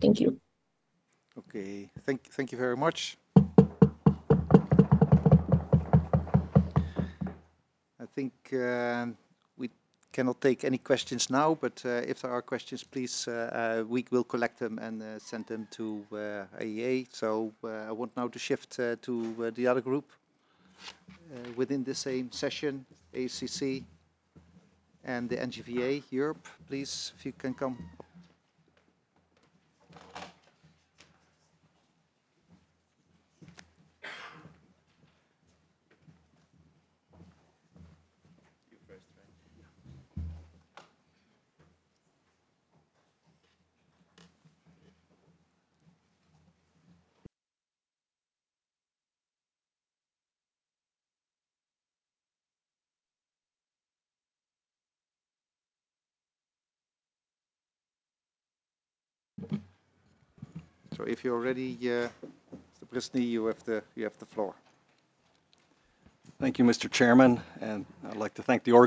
Thank you. Okay, thank you very much. I think we cannot take any questions now, but if there are questions, please, we will collect them and send them to AEA. So I want now to shift to the other group within the same session, ACC and the NGVA Europe. Please, if you can come. So if you're ready, Mr. Brisny, you have the floor. Thank you, Mr. Chairman, and I'd like to thank the